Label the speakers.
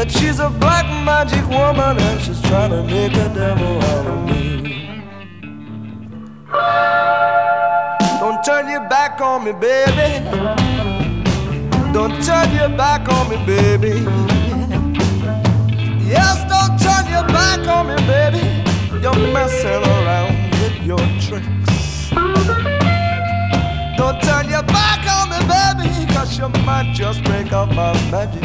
Speaker 1: that she's a black magic woman and she's trying to make a devil out of me. Don't turn your back on me, baby. Don't turn your back on me, baby. Yes, don't turn your back on me, baby. You're messing around with your tricks. Don't turn your back on me, baby, 'cause you might just break up my magic.